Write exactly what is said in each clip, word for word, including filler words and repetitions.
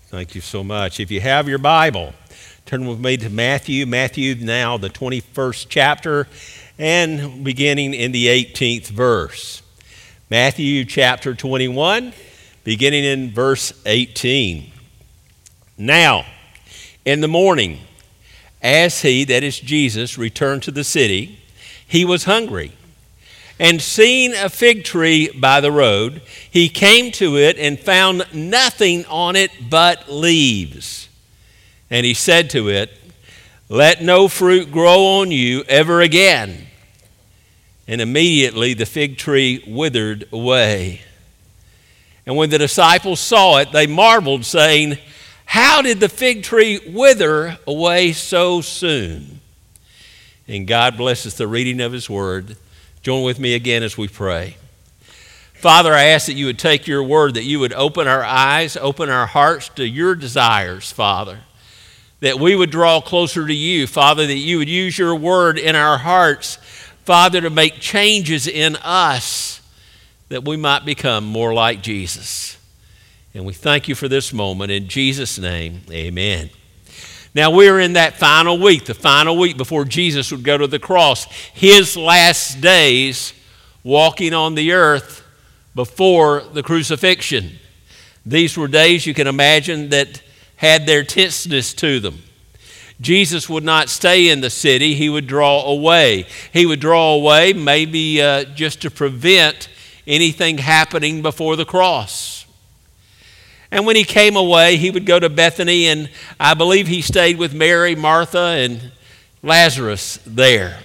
Thank you so much. If you have your Bible, turn with me to Matthew. Matthew, now the twenty-first chapter, and beginning in the eighteenth verse. Matthew chapter twenty-one, beginning in verse eighteen. Now, in the morning, as he, that is Jesus, returned to the city, he was hungry. And seeing a fig tree by the road, he came to it and found nothing on it but leaves. And he said to it, "Let no fruit grow on you ever again." And immediately the fig tree withered away. And when the disciples saw it, they marveled, saying, "How did the fig tree wither away so soon?" And God blesses the reading of his word. Join with me again as we pray. Father, I ask that you would take your word, that you would open our eyes, open our hearts to your desires, Father, that we would draw closer to you, Father, that you would use your word in our hearts, Father, to make changes in us, that we might become more like Jesus. And we thank you for this moment. In Jesus' name, amen. Now, we're in that final week, the final week before Jesus would go to the cross, his last days walking on the earth before the crucifixion. These were days, you can imagine, that had their tenseness to them. Jesus would not stay in the city. He would draw away. He would draw away maybe uh, just to prevent anything happening before the cross. And when he came away, he would go to Bethany, and I believe he stayed with Mary, Martha, and Lazarus there.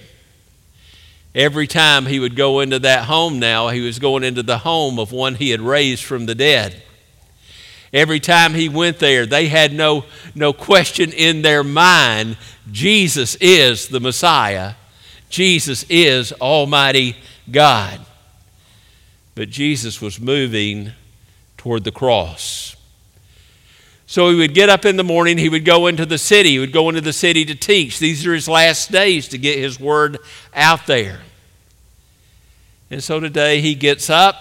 Every time he would go into that home now, he was going into the home of one he had raised from the dead. Every time he went there, they had no, no question in their mind, Jesus is the Messiah. Jesus is Almighty God. But Jesus was moving toward the cross. So he would get up in the morning, he would go into the city, he would go into the city to teach. These are his last days to get his word out there. And so today he gets up,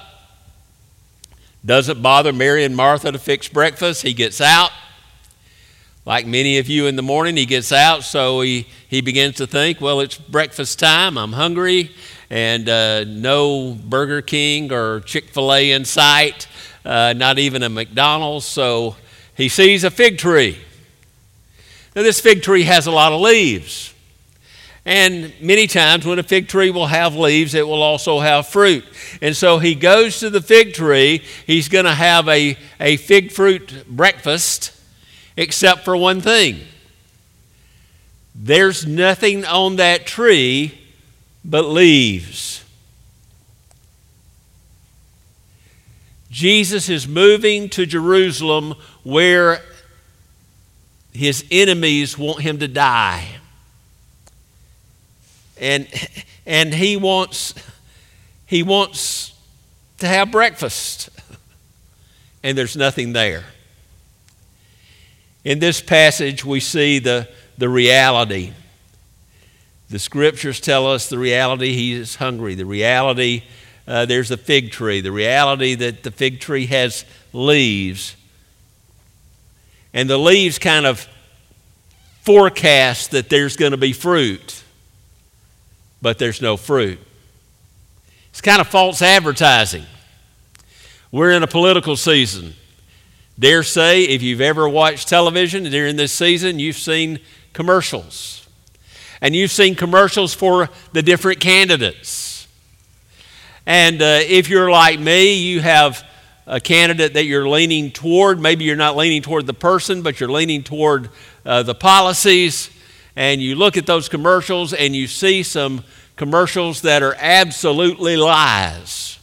doesn't bother Mary and Martha to fix breakfast. He gets out. Like many of you in the morning, he gets out, so he, he begins to think, well, it's breakfast time, I'm hungry, and uh, no Burger King or Chick-fil-A in sight, uh, not even a McDonald's, so he sees a fig tree. Now, this fig tree has a lot of leaves. And many times when a fig tree will have leaves, it will also have fruit. And so he goes to the fig tree. He's going to have a, a fig fruit breakfast, except for one thing. There's nothing on that tree but leaves. Jesus is moving to Jerusalem where his enemies want him to die. And, and he wants, he wants to have breakfast. And there's nothing there. In this passage, we see the, the reality. The scriptures tell us the reality, he is hungry. The reality, uh, there's a fig tree. The reality that the fig tree has leaves. And the leaves kind of forecast that there's going to be fruit, but there's no fruit. It's kind of false advertising. We're in a political season. Dare say, if you've ever watched television during this season, you've seen commercials. And you've seen commercials for the different candidates. And uh, if you're like me, you have a candidate that you're leaning toward. Maybe you're not leaning toward the person, but you're leaning toward uh, the policies. And you look at those commercials and you see some commercials that are absolutely lies.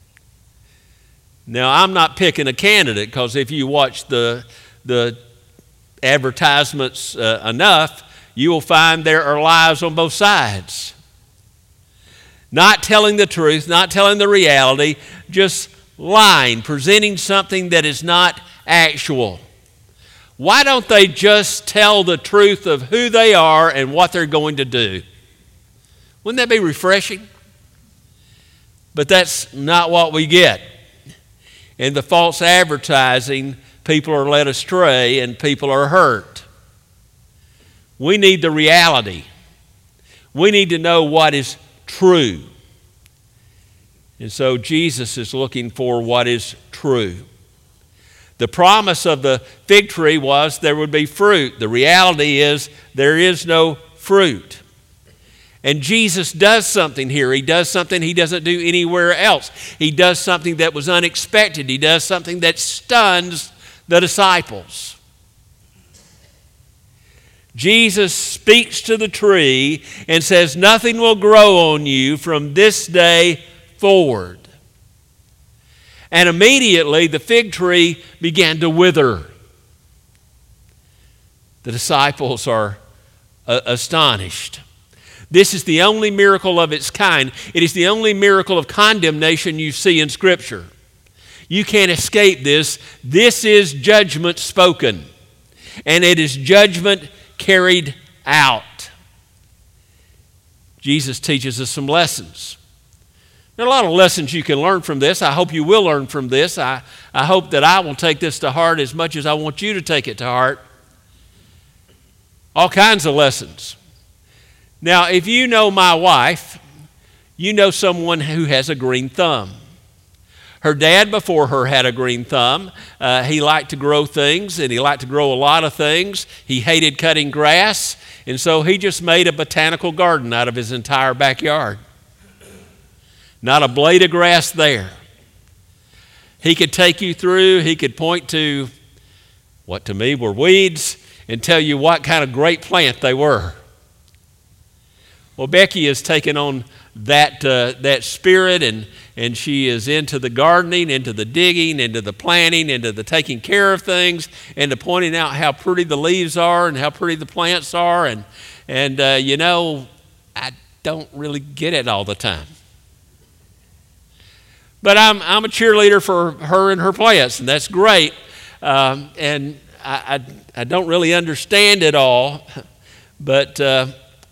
Now, I'm not picking a candidate, because if you watch the, the advertisements uh, enough, you will find there are lies on both sides. Not telling the truth, not telling the reality, just lying, presenting something that is not actual. Why don't they just tell the truth of who they are and what they're going to do? Wouldn't that be refreshing? But that's not what we get. In the false advertising, people are led astray and people are hurt. We need the reality. We need to know what is true. And so Jesus is looking for what is true. The promise of the fig tree was there would be fruit. The reality is there is no fruit. And Jesus does something here. He does something he doesn't do anywhere else. He does something that was unexpected. He does something that stuns the disciples. Jesus speaks to the tree and says, "Nothing will grow on you from this day forward." And immediately the fig tree began to wither. The disciples are uh, astonished. This is the only miracle of its kind. It is the only miracle of condemnation you see in Scripture. You can't escape this. This is judgment spoken, and it is judgment carried out. Jesus teaches us some lessons. There are a lot of lessons you can learn from this. I hope you will learn from this. I, I hope that I will take this to heart as much as I want you to take it to heart. All kinds of lessons. Now, if you know my wife, you know someone who has a green thumb. Her dad before her had a green thumb. Uh, he liked to grow things, and he liked to grow a lot of things. He hated cutting grass, and so he just made a botanical garden out of his entire backyard. Not a blade of grass there. He could take you through, he could point to what to me were weeds and tell you what kind of great plant they were. Well, Becky has taken on that uh, that spirit, and, and she is into the gardening, into the digging, into the planting, into the taking care of things, and to pointing out how pretty the leaves are and how pretty the plants are. And, and uh, you know, I don't really get it all the time. But I'm, I'm a cheerleader for her and her plants, and that's great. Um, and I, I, I don't really understand it all, but... Uh,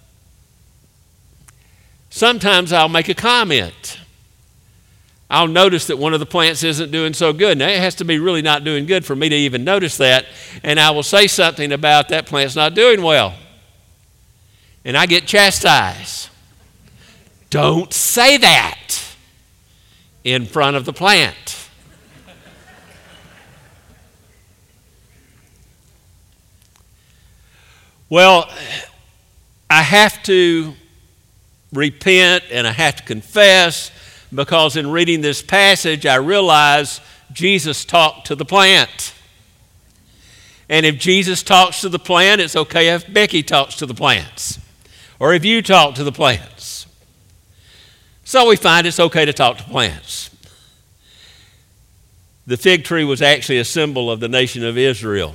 Sometimes I'll make a comment. I'll notice that one of the plants isn't doing so good. Now, it has to be really not doing good for me to even notice that. And I will say something about that plant's not doing well. And I get chastised. Don't say that in front of the plant. Well, I have to repent and I have to confess, because in reading this passage I realize Jesus talked to the plant. And if Jesus talks to the plant, it's okay if Becky talks to the plants, or if you talk to the plants. So we find it's okay to talk to plants. The fig tree was actually a symbol of the nation of Israel.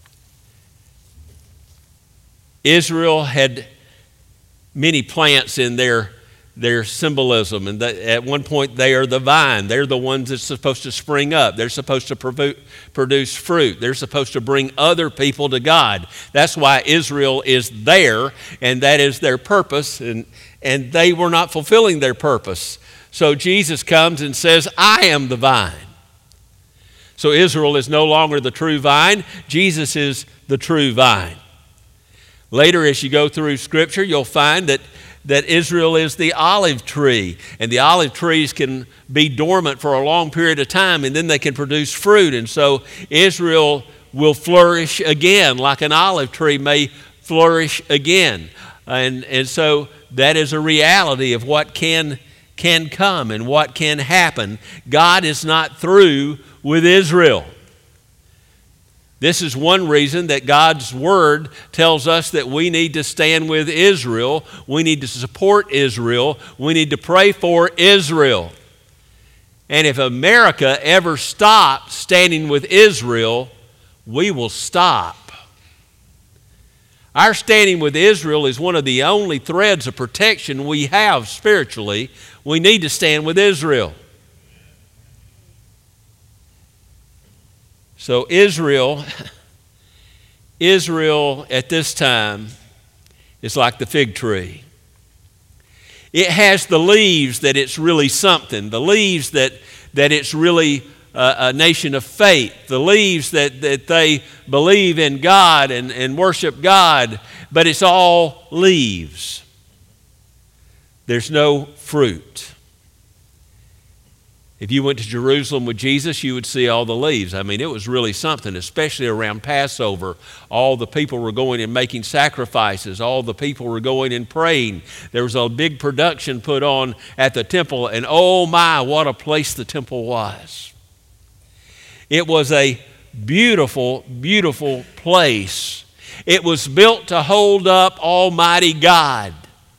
Israel had many plants in their, their symbolism. And the, at one point, they are the vine. They're the ones that's supposed to spring up. They're supposed to provo- produce fruit. They're supposed to bring other people to God. That's why Israel is there, and that is their purpose. And, and they were not fulfilling their purpose. So Jesus comes and says, I am the vine. So Israel is no longer the true vine. Jesus is the true vine. Later, as you go through Scripture, you'll find that, that Israel is the olive tree. And the olive trees can be dormant for a long period of time, and then they can produce fruit. And so Israel will flourish again, like an olive tree may flourish again. And, and so that is a reality of what can, can come and what can happen. God is not through with Israel. This is one reason that God's Word tells us that we need to stand with Israel. We need to support Israel. We need to pray for Israel. And if America ever stops standing with Israel, we will stop. Our standing with Israel is one of the only threads of protection we have spiritually. We need to stand with Israel. So Israel, Israel at this time is like the fig tree. It has the leaves that it's really something, the leaves that, that it's really a, a nation of faith, believes that, that they believe in God and, and worship God, but it's all leaves. There's no fruit. If you went to Jerusalem with Jesus, you would see all the leaves. I mean, it was really something, especially around Passover. All the people were going and making sacrifices. All the people were going and praying. There was a big production put on at the temple, and oh my, what a place the temple was. It was a beautiful, beautiful place. It was built to hold up Almighty God.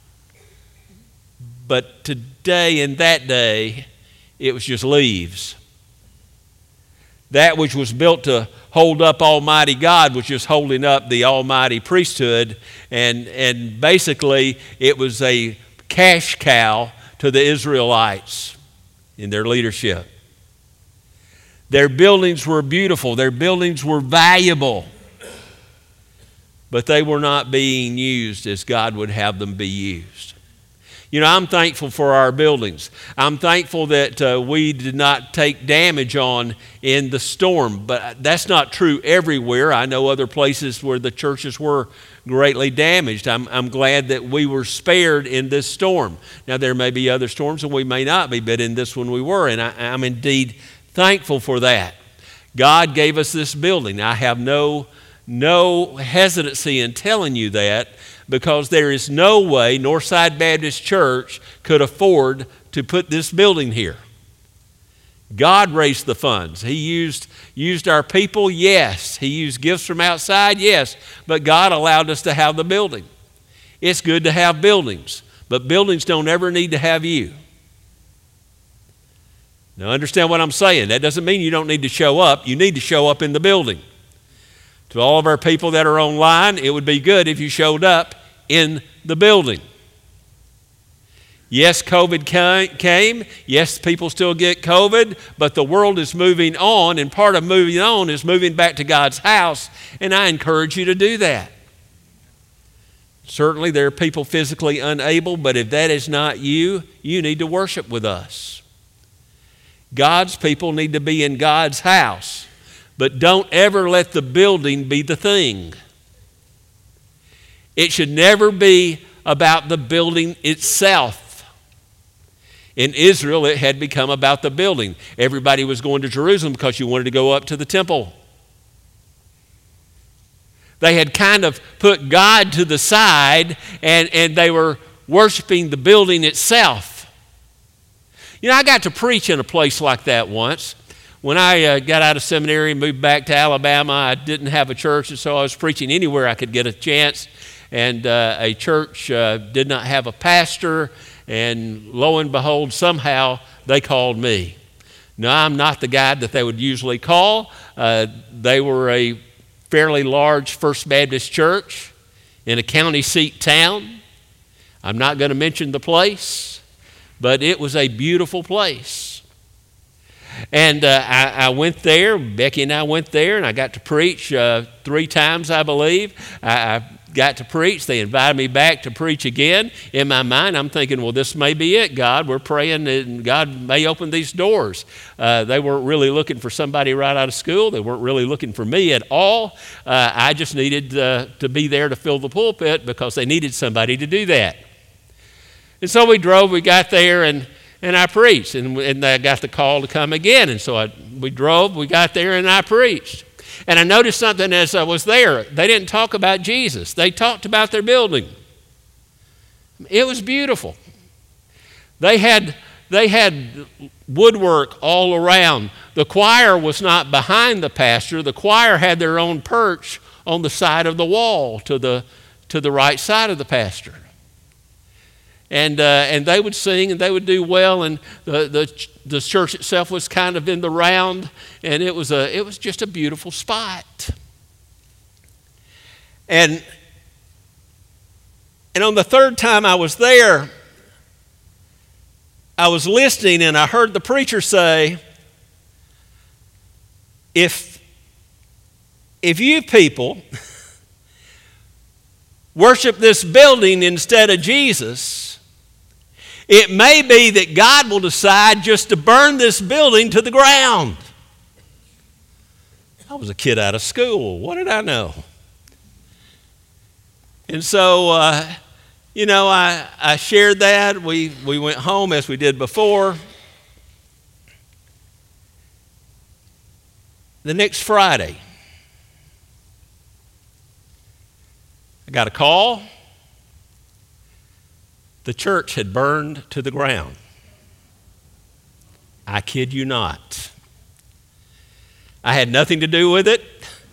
But today, in that day, it was just leaves. That which was built to hold up Almighty God was just holding up the Almighty priesthood, and, and basically it was a cash cow to the Israelites in their leadership. Their buildings were beautiful. Their buildings were valuable, but they were not being used as God would have them be used. You know, I'm thankful for our buildings. I'm thankful that uh, we did not take damage on in the storm, but that's not true everywhere. I know other places where the churches were greatly damaged. I'm, I'm glad that we were spared in this storm. Now, there may be other storms and we may not be, but in this one we were, and I, I'm indeed thankful for that. God gave us this building. I have no, no hesitancy in telling you that, because there is no way Northside Baptist Church could afford to put this building here. God raised the funds. He used, used our people, yes. He used gifts from outside, yes. But God allowed us to have the building. It's good to have buildings, but buildings don't ever need to have you. Now understand what I'm saying. That doesn't mean you don't need to show up. You need to show up in the building. To all of our people that are online, it would be good if you showed up in the building. Yes, COVID came. Yes, people still get COVID, but the world is moving on, and part of moving on is moving back to God's house, and I encourage you to do that. Certainly there are people physically unable, but if that is not you, you need to worship with us. God's people need to be in God's house, but don't ever let the building be the thing. It should never be about the building itself. In Israel, it had become about the building. Everybody was going to Jerusalem because you wanted to go up to the temple. They had kind of put God to the side, and, and they were worshiping the building itself. You know, I got to preach in a place like that once. When I uh, got out of seminary and moved back to Alabama, I didn't have a church, and so I was preaching anywhere I could get a chance. And uh, a church uh, did not have a pastor, and lo and behold, somehow they called me. Now, I'm not the guy that they would usually call. Uh, they were a fairly large First Baptist church in a county seat town. I'm not going to mention the place, but it was a beautiful place. And uh, I, I went there, Becky and I went there, and I got to preach uh, three times, I believe. I, I got to preach. They invited me back to preach again. In my mind, I'm thinking, well, this may be it, God. We're praying that God may open these doors. Uh, they weren't really looking for somebody right out of school. They weren't really looking for me at all. Uh, I just needed uh, to be there to fill the pulpit because they needed somebody to do that. And so we drove, we got there, and And I preached, and, and I got the call to come again. And so I, we drove, we got there, and I preached. And I noticed something as I was there. They didn't talk about Jesus. They talked about their building. It was beautiful. They had, they had woodwork all around. The choir was not behind the pastor. The choir had their own perch on the side of the wall to the, to the right side of the pastor. And uh, and they would sing and they would do well, and the, the the church itself was kind of in the round, and it was a it was just a beautiful spot. And and on the third time I was there, I was listening, and I heard the preacher say, "If if you people worship this building instead of Jesus, it may be that God will decide just to burn this building to the ground." I was a kid out of school. What did I know? And so, uh, you know, I, I shared that. We, we went home as we did before. The next Friday, I got a call. The church had burned to the ground. I kid you not. I had nothing to do with it.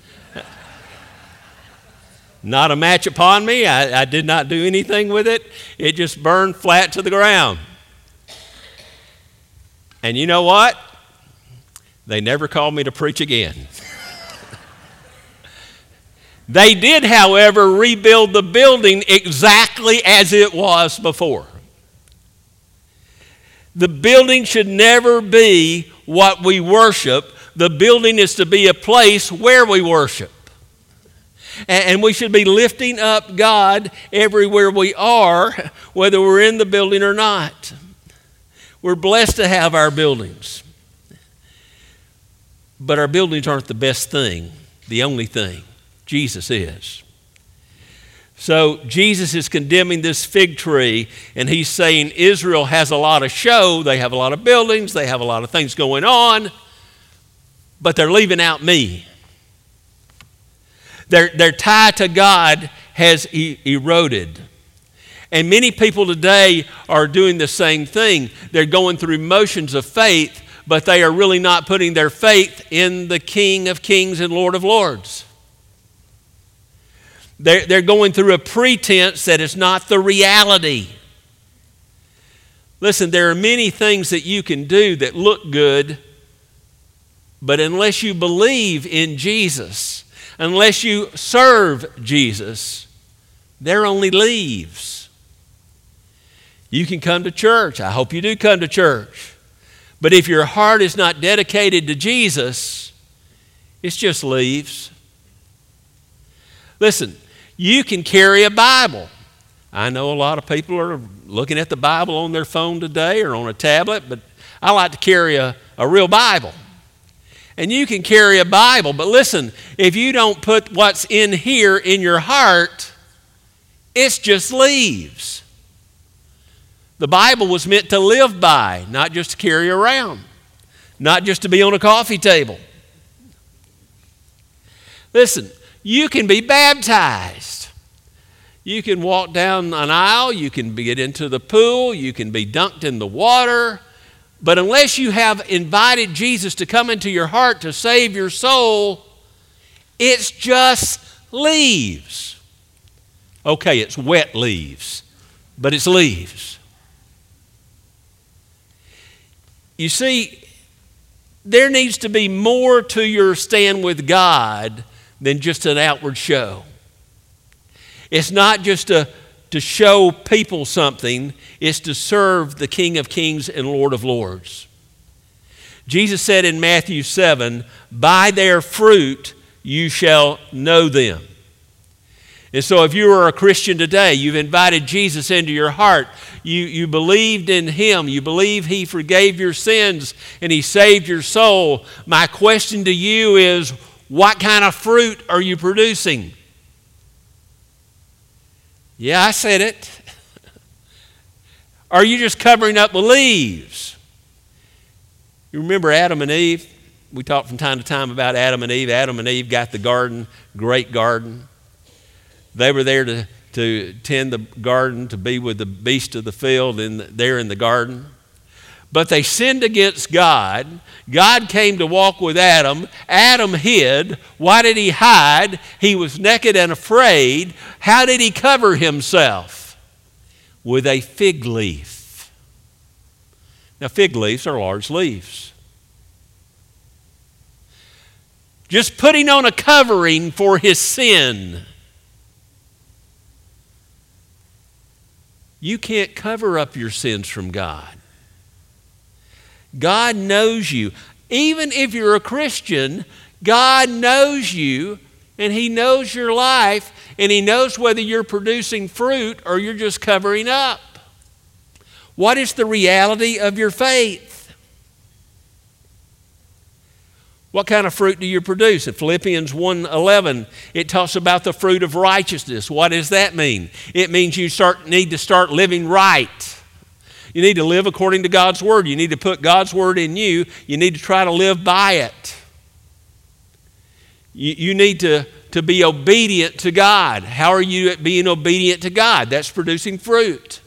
Not a match upon me. I, I did not do anything with it. It just burned flat to the ground. And you know what? They never called me to preach again. They did, however, rebuild the building exactly as it was before. The building should never be what we worship. The building is to be a place where we worship. And we should be lifting up God everywhere we are, whether we're in the building or not. We're blessed to have our buildings. But our buildings aren't the best thing, the only thing. Jesus is. So Jesus is condemning this fig tree, and he's saying Israel has a lot of show. They have a lot of buildings. They have a lot of things going on, but they're leaving out me. Their, their tie to God has e- eroded. And many people today are doing the same thing. They're going through motions of faith, but they are really not putting their faith in the King of Kings and Lord of Lords. They're, they're going through a pretense that is not the reality. Listen, there are many things that you can do that look good, but unless you believe in Jesus, unless you serve Jesus, they're only leaves. You can come to church. I hope you do come to church. But if your heart is not dedicated to Jesus, it's just leaves. Listen, you can carry a Bible. I know a lot of people are looking at the Bible on their phone today or on a tablet, but I like to carry a, a real Bible. And you can carry a Bible, but listen, if you don't put what's in here in your heart, it's just leaves. The Bible was meant to live by, not just to carry around, not just to be on a coffee table. Listen, you can be baptized. You can walk down an aisle, you can get into the pool, you can be dunked in the water. But unless you have invited Jesus to come into your heart to save your soul, it's just leaves. Okay, it's wet leaves, but it's leaves. You see, there needs to be more to your stand with God than just an outward show. It's not just to, to show people something, it's to serve the King of Kings and Lord of Lords. Jesus said in Matthew seven, "By their fruit you shall know them." And so if you are a Christian today, you've invited Jesus into your heart, you, you believed in Him, you believe He forgave your sins and He saved your soul, my question to you is, what kind of fruit are you producing? Yeah, I said it. Are you just covering up with leaves? You remember Adam and Eve? We talk from time to time about Adam and Eve. Adam and Eve got the garden, great garden. They were there to, to tend the garden, to be with the beast of the field in the, there in the garden. But they sinned against God. God came to walk with Adam. Adam hid. Why did he hide? He was naked and afraid. How did he cover himself? With a fig leaf. Now, fig leaves are large leaves. Just putting on a covering for his sin. You can't cover up your sins from God. God knows you. Even if you're a Christian, God knows you, and He knows your life, and He knows whether you're producing fruit or you're just covering up. What is the reality of your faith? What kind of fruit do you produce? In Philippians one eleven, it talks about the fruit of righteousness. What does that mean? It means you start need to start living right. You need to live according to God's Word. You need to put God's Word in you. You need to try to live by it. You, you need to, to be obedient to God. How are you at being obedient to God? That's producing fruit.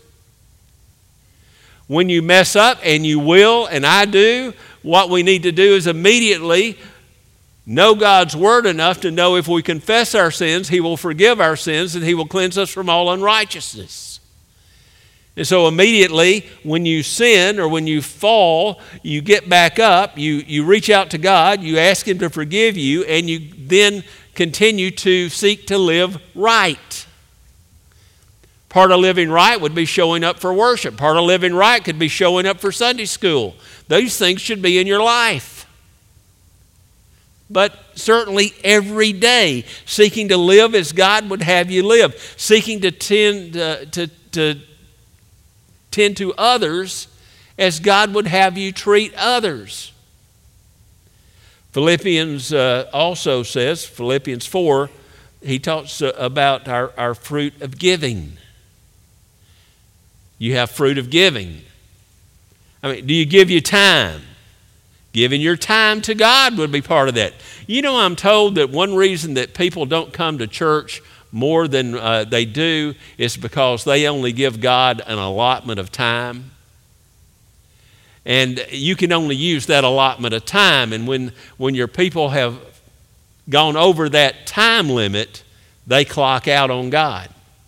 When you mess up, and you will, and I do, what we need to do is immediately know God's Word enough to know if we confess our sins, He will forgive our sins, and He will cleanse us from all unrighteousness. And so immediately when you sin or when you fall, you get back up, you, you reach out to God, you ask Him to forgive you, and you then continue to seek to live right. Part of living right would be showing up for worship. Part of living right could be showing up for Sunday school. Those things should be in your life. But certainly every day, seeking to live as God would have you live, seeking to tend, uh, to, to tend to others as God would have you treat others. Philippians uh, also says, Philippians four, he talks uh, about our, our fruit of giving. You have fruit of giving. I mean, do you give your time? Giving your time to God would be part of that. You know, I'm told that one reason that people don't come to church more than uh, they do is because they only give God an allotment of time. And you can only use that allotment of time. And when, when your people have gone over that time limit, they clock out on God.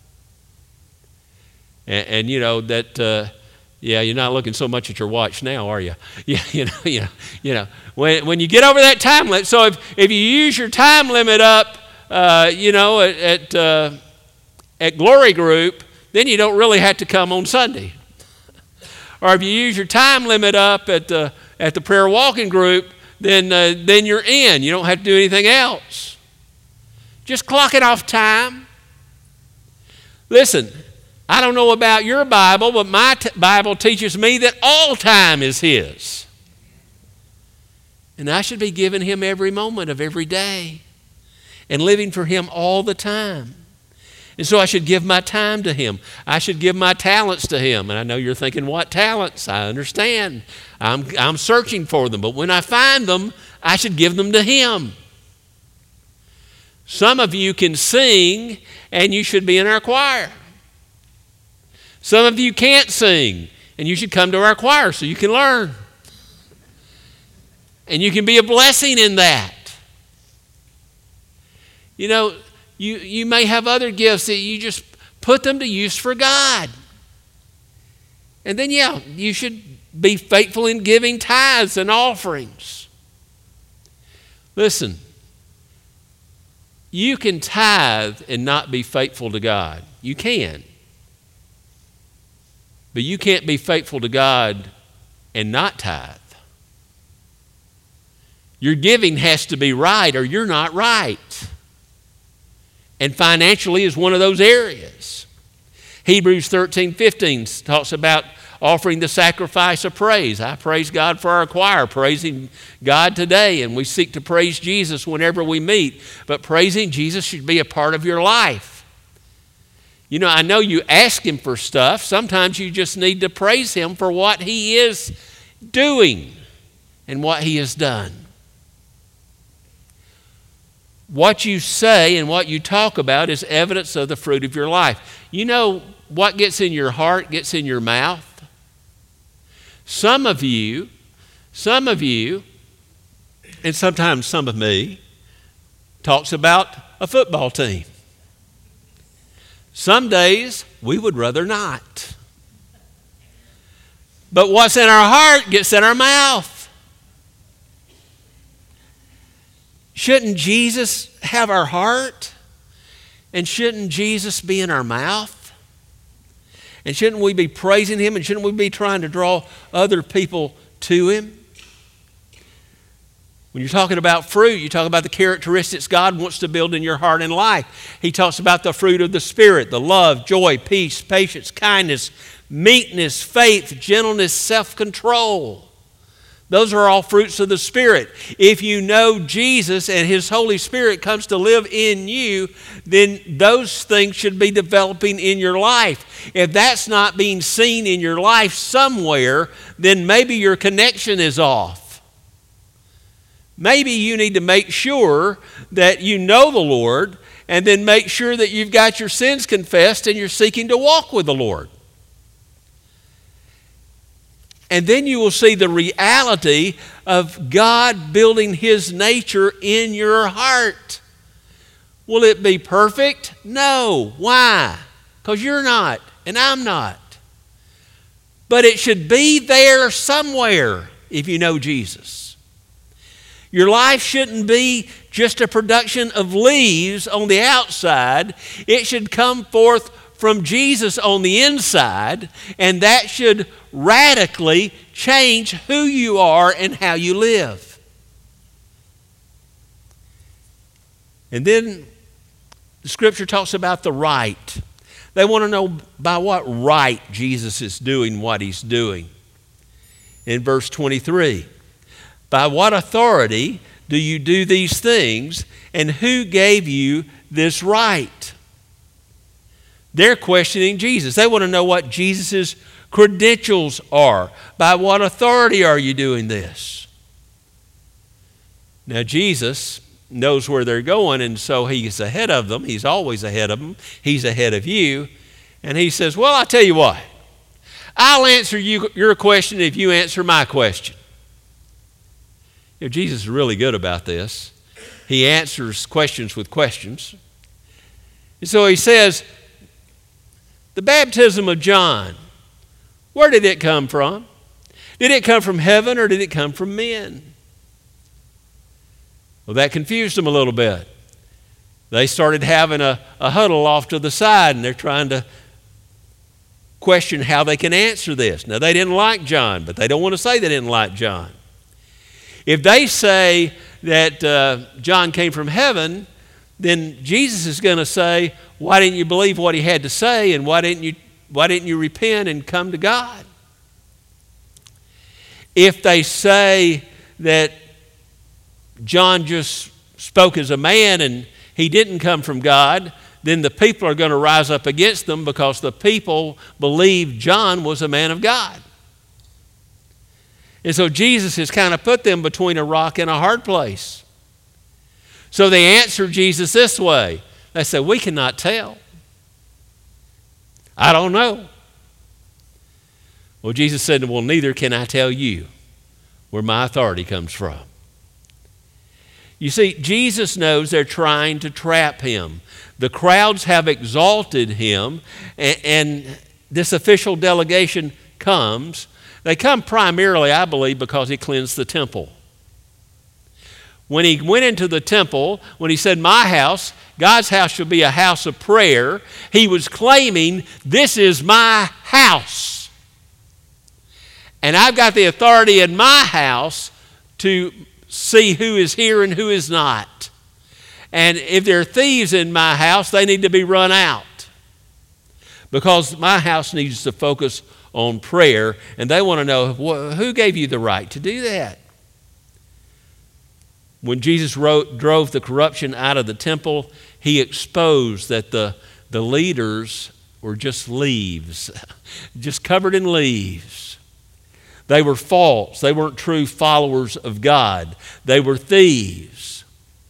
And, and you know that, uh, yeah, you're not looking so much at your watch now, are you? Yeah, you know, you know, you know. When when you get over that time limit, so if, if you use your time limit up, uh, you know, at at, uh, at Glory Group, then you don't really have to come on Sunday. Or if you use your time limit up at the at the prayer walking group, then uh, then you're in. You don't have to do anything else. Just clock it off time. Listen. I don't know about your Bible, but my t- Bible teaches me that all time is His. And I should be giving Him every moment of every day and living for Him all the time. And so I should give my time to Him. I should give my talents to Him. And I know you're thinking, what talents? I understand. I'm, I'm searching for them. But when I find them, I should give them to Him. Some of you can sing, and you should be in our choir. Some of you can't sing, and you should come to our choir so you can learn. And you can be a blessing in that. You know, you, you may have other gifts that you just put them to use for God. And then, yeah, you should be faithful in giving tithes and offerings. Listen, you can tithe and not be faithful to God. You can. But you can't be faithful to God and not tithe. Your giving has to be right or you're not right. And financially is one of those areas. Hebrews thirteen fifteen talks about offering the sacrifice of praise. I praise God for our choir, praising God today, and we seek to praise Jesus whenever we meet. But praising Jesus should be a part of your life. You know, I know you ask Him for stuff. Sometimes you just need to praise Him for what He is doing and what He has done. What you say and what you talk about is evidence of the fruit of your life. You know, what gets in your heart gets in your mouth. Some of you, some of you, and sometimes some of me, talks about a football team. Some days we would rather not. But what's in our heart gets in our mouth. Shouldn't Jesus have our heart? And shouldn't Jesus be in our mouth? And shouldn't we be praising Him? And shouldn't we be trying to draw other people to Him? When you're talking about fruit, you talk about the characteristics God wants to build in your heart and life. He talks about the fruit of the Spirit, the love, joy, peace, patience, kindness, meekness, faith, gentleness, self-control. Those are all fruits of the Spirit. If you know Jesus and His Holy Spirit comes to live in you, then those things should be developing in your life. If that's not being seen in your life somewhere, then maybe your connection is off. Maybe you need to make sure that you know the Lord, and then make sure that you've got your sins confessed and you're seeking to walk with the Lord. And then you will see the reality of God building His nature in your heart. Will it be perfect? No. Why? Because you're not, and I'm not. But it should be there somewhere if you know Jesus. Your life shouldn't be just a production of leaves on the outside. It should come forth from Jesus on the inside, and that should radically change who you are and how you live. And then the Scripture talks about the right. They want to know by what right Jesus is doing what He's doing. In verse twenty-three, by what authority do you do these things, and who gave you this right? They're questioning Jesus. They want to know what Jesus' credentials are. By what authority are you doing this? Now, Jesus knows where they're going, and so He's ahead of them. He's always ahead of them. He's ahead of you. And He says, well, I'll tell you what. I'll answer you your question if you answer my question. You know, Jesus is really good about this. He answers questions with questions. And so He says, the baptism of John, where did it come from? Did it come from heaven or did it come from men? Well, that confused them a little bit. They started having a, a huddle off to the side, and they're trying to question how they can answer this. Now, they didn't like John, but they don't want to say they didn't like John. If they say that uh, John came from heaven, then Jesus is going to say, why didn't you believe what He had to say, and why didn't you, why didn't you repent and come to God? If they say that John just spoke as a man and he didn't come from God, then the people are going to rise up against them because the people believed John was a man of God. And so Jesus has kind of put them between a rock and a hard place. So they answer Jesus this way. They say, we cannot tell. I don't know. Well, Jesus said, well, neither can I tell you where my authority comes from. You see, Jesus knows they're trying to trap Him. The crowds have exalted Him, and, and this official delegation comes. They come primarily, I believe, because He cleansed the temple. When He went into the temple, when He said, my house, God's house shall be a house of prayer, He was claiming, this is my house. And I've got the authority in my house to see who is here and who is not. And if there are thieves in my house, they need to be run out. Because my house needs to focus on prayer, and they want to know, who gave you the right to do that? When Jesus wrote, drove the corruption out of the temple, He exposed that the, the leaders were just leaves, just covered in leaves. They were false. They weren't true followers of God. They were thieves.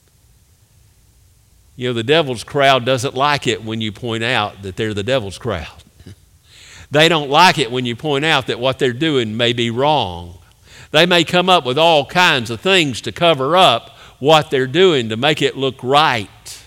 You know, the devil's crowd doesn't like it when you point out that they're the devil's crowd. They don't like it when you point out that what they're doing may be wrong. They may come up with all kinds of things to cover up what they're doing to make it look right.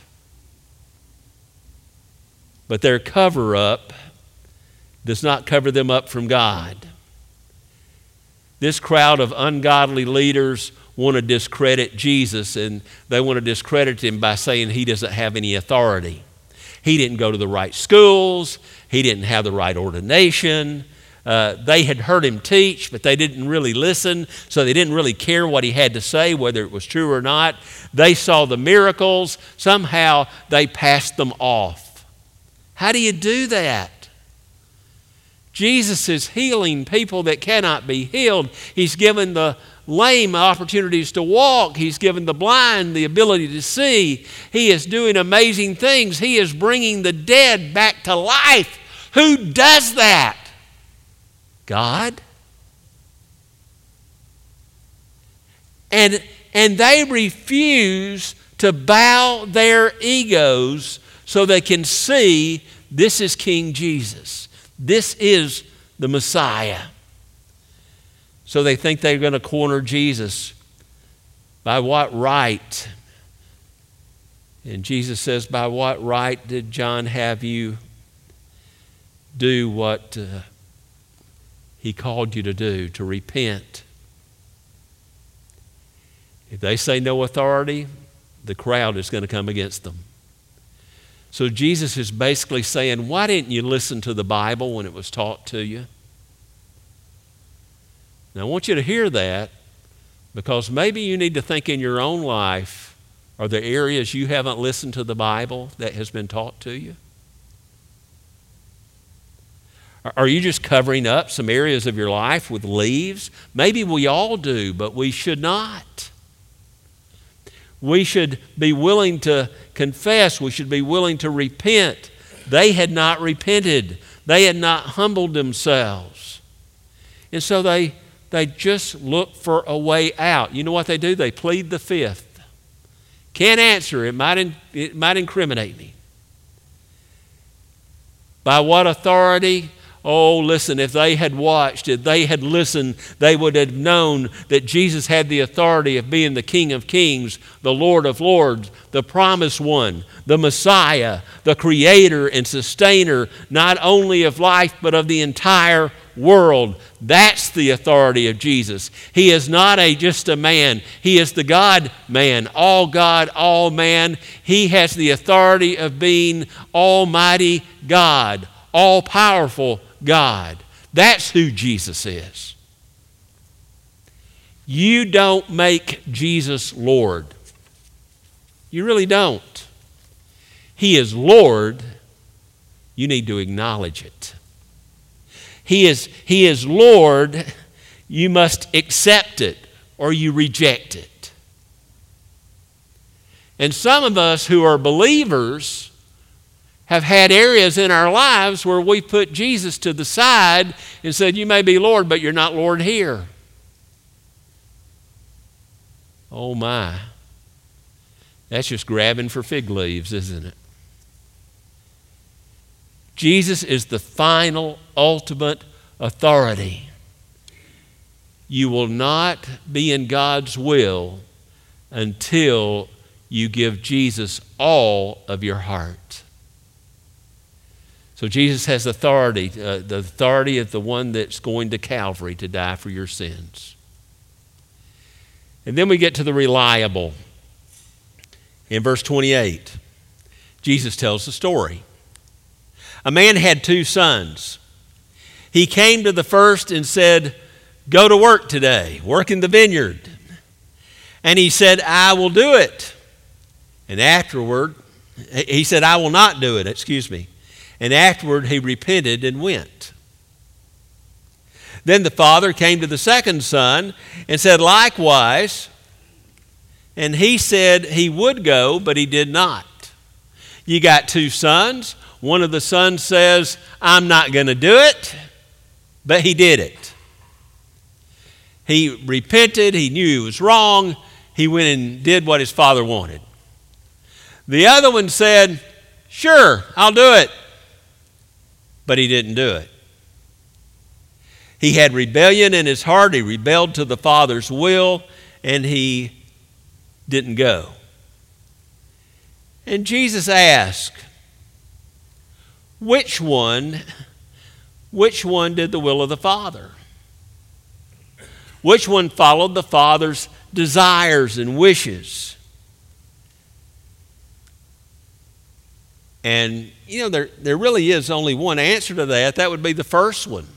But their cover-up does not cover them up from God. This crowd of ungodly leaders want to discredit Jesus, and they want to discredit Him by saying He doesn't have any authority. He didn't go to the right schools. He didn't have the right ordination. Uh, they had heard Him teach, but they didn't really listen, so they didn't really care what He had to say, whether it was true or not. They saw the miracles. Somehow they passed them off. How do you do that? Jesus is healing people that cannot be healed. He's given the lame opportunities to walk. He's given the blind the ability to see. He is doing amazing things. He is bringing the dead back to life. Who does that? God. And, and they refuse to bow their egos so they can see this is King Jesus. This is the Messiah. So they think they're going to corner Jesus. By what right? And Jesus says, by what right did John have you do what uh, he called you to do, to repent? If they say no authority, the crowd is going to come against them. So Jesus is basically saying, why didn't you listen to the Bible when it was taught to you? Now, I want you to hear that, because maybe you need to think in your own life, are there areas you haven't listened to the Bible that has been taught to you? Are you just covering up some areas of your life with leaves? Maybe we all do, but we should not. We should be willing to confess. We should be willing to repent. They had not repented. They had not humbled themselves. And so they, they just look for a way out. You know what they do? They plead the fifth. Can't answer. It might, in, it might incriminate me. By what authority? Oh, listen, if they had watched, if they had listened, they would have known that Jesus had the authority of being the King of Kings, the Lord of Lords, the Promised One, the Messiah, the Creator and Sustainer, not only of life, but of the entire world. That's the authority of Jesus. He is not a, just a man. He is the God-man, all God, all man. He has the authority of being Almighty God, all-powerful God. That's who Jesus is. You don't make Jesus Lord. You really don't. He is Lord. You need to acknowledge it. He is, he is Lord. You must accept it or you reject it. And some of us who are believers have had areas in our lives where we put Jesus to the side and said, you may be Lord, but you're not Lord here. Oh my. That's just grabbing for fig leaves, isn't it? Jesus is the final, ultimate authority. You will not be in God's will until you give Jesus all of your heart. So Jesus has authority, uh, the authority of the one that's going to Calvary to die for your sins. And then we get to the reliable. In verse twenty-eight, Jesus tells the story. A man had two sons. He came to the first and said, go to work today, work in the vineyard. And he said, I will do it. And afterward, he said, I will not do it, excuse me. And afterward he repented and went. Then the father came to the second son and said likewise. And he said he would go, but he did not. You got two sons. One of the sons says, I'm not going to do it, but he did it. He repented. He knew he was wrong. He went and did what his father wanted. The other one said, sure, I'll do it. But he didn't do it. He had rebellion in his heart. He rebelled to the Father's will, and he didn't go. And Jesus asked, which one, which one did the will of the Father? Which one followed the Father's desires and wishes? And, you know, there, there really is only one answer to that. That would be the first one.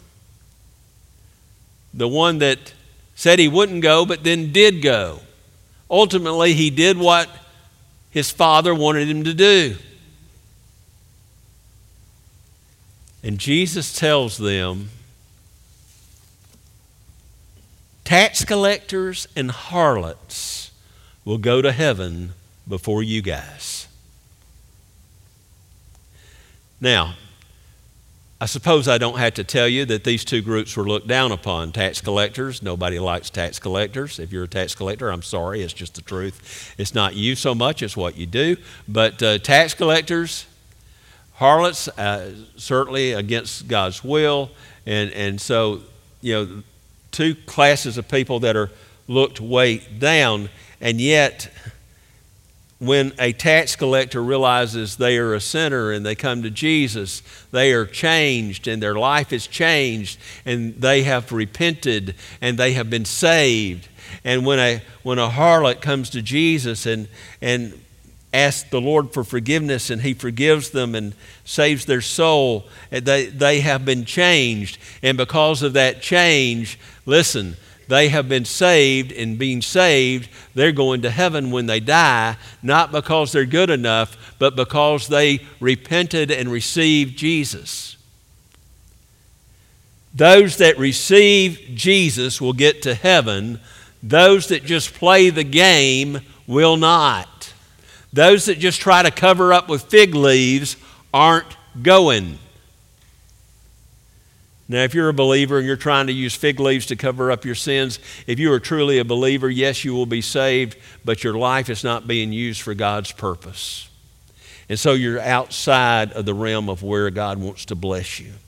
The one that said he wouldn't go, but then did go. Ultimately, he did what his father wanted him to do. And Jesus tells them, tax collectors and harlots will go to heaven before you guys. Now, I suppose I don't have to tell you that these two groups were looked down upon. Tax collectors, nobody likes tax collectors. If you're a tax collector, I'm sorry, it's just the truth. It's not you so much, it's what you do. But uh, tax collectors, harlots, uh, certainly against God's will. And, and so, you know, two classes of people that are looked way down. And yet, when a tax collector realizes they are a sinner and they come to Jesus, they are changed and their life is changed and they have repented and they have been saved. And when a when a harlot comes to Jesus and and asks the Lord for forgiveness and he forgives them and saves their soul, they, they have been changed. And because of that change, listen, they have been saved, and being saved, they're going to heaven when they die, not because they're good enough, but because they repented and received Jesus. Those that receive Jesus will get to heaven. Those that just play the game will not. Those that just try to cover up with fig leaves aren't going. Now, if you're a believer and you're trying to use fig leaves to cover up your sins, if you are truly a believer, yes, you will be saved, but your life is not being used for God's purpose. And so you're outside of the realm of where God wants to bless you.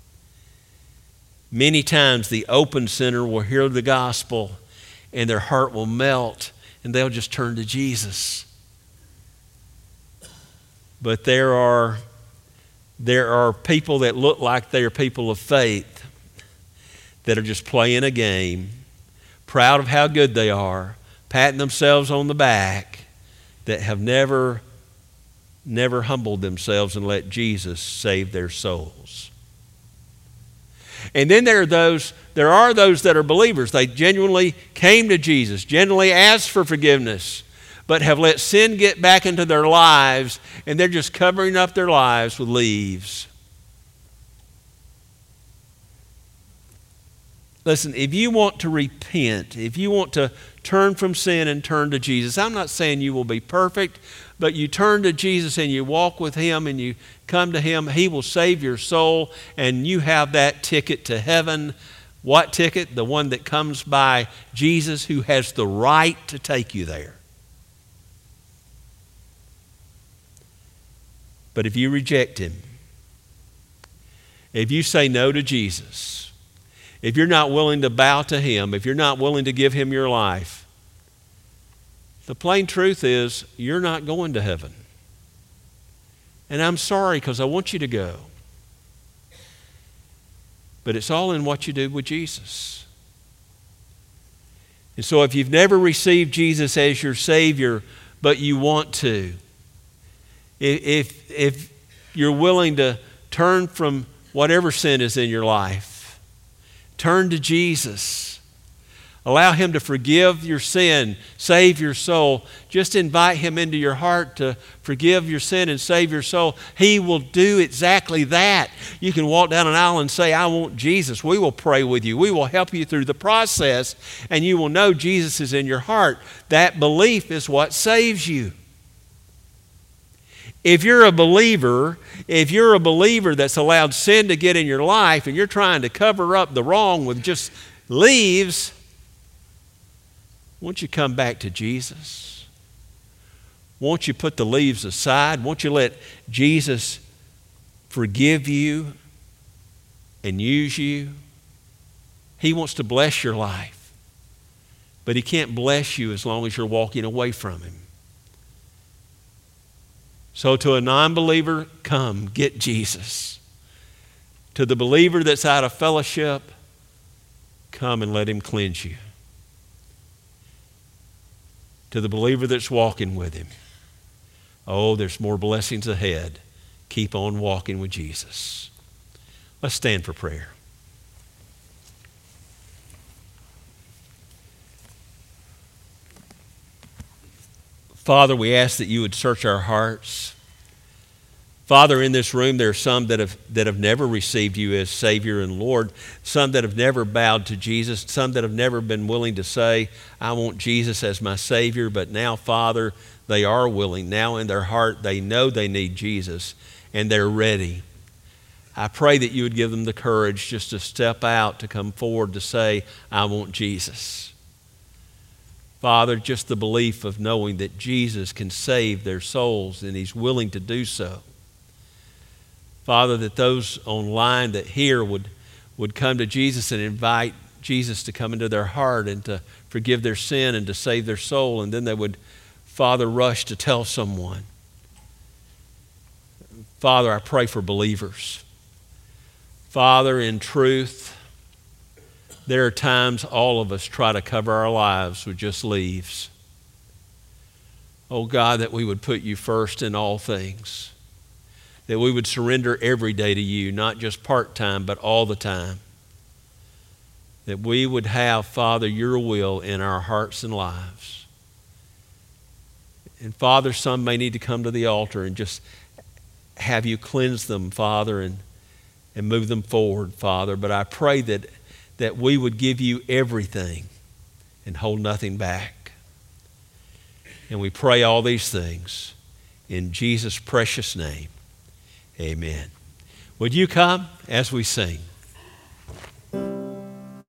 Many times the open sinner will hear the gospel and their heart will melt and they'll just turn to Jesus. But there are There are people that look like they are people of faith that are just playing a game, proud of how good they are, patting themselves on the back, that have never, never humbled themselves and let Jesus save their souls. And then there are those, there are those that are believers. They genuinely came to Jesus, genuinely asked for forgiveness, but have let sin get back into their lives, and they're just covering up their lives with leaves. Listen, if you want to repent, if you want to turn from sin and turn to Jesus, I'm not saying you will be perfect, but you turn to Jesus and you walk with Him and you come to Him, He will save your soul, and you have that ticket to heaven. What ticket? The one that comes by Jesus, who has the right to take you there. But if you reject Him, if you say no to Jesus, if you're not willing to bow to Him, if you're not willing to give Him your life, the plain truth is you're not going to heaven. And I'm sorry, because I want you to go. But it's all in what you do with Jesus. And so if you've never received Jesus as your Savior, but you want to, If, if you're willing to turn from whatever sin is in your life, turn to Jesus. Allow Him to forgive your sin, save your soul. Just invite Him into your heart to forgive your sin and save your soul. He will do exactly that. You can walk down an aisle and say, I want Jesus. We will pray with you. We will help you through the process, and you will know Jesus is in your heart. That belief is what saves you. If you're a believer, if you're a believer that's allowed sin to get in your life and you're trying to cover up the wrong with just leaves, won't you come back to Jesus? Won't you put the leaves aside? Won't you let Jesus forgive you and use you? He wants to bless your life, but He can't bless you as long as you're walking away from Him. So to a non-believer, come, get Jesus. To the believer that's out of fellowship, come and let Him cleanse you. To the believer that's walking with Him, oh, there's more blessings ahead. Keep on walking with Jesus. Let's stand for prayer. Father, we ask that you would search our hearts. Father, in this room, there are some that have, that have never received you as Savior and Lord, some that have never bowed to Jesus, some that have never been willing to say, I want Jesus as my Savior, but now, Father, they are willing. Now in their heart, they know they need Jesus, and they're ready. I pray that you would give them the courage just to step out, to come forward, to say, I want Jesus. Father, just the belief of knowing that Jesus can save their souls, and he's willing to do so. Father, that those online that hear would, would come to Jesus and invite Jesus to come into their heart and to forgive their sin and to save their soul, and then they would, Father, rush to tell someone. Father, I pray for believers. Father, in truth, there are times all of us try to cover our lives with just leaves. Oh God, that we would put you first in all things. That we would surrender every day to you, not just part-time, but all the time. That we would have, Father, your will in our hearts and lives. And Father, some may need to come to the altar and just have you cleanse them, Father, and and move them forward, Father. But I pray that, that we would give you everything and hold nothing back. And we pray all these things in Jesus' precious name. Amen. Would you come as we sing?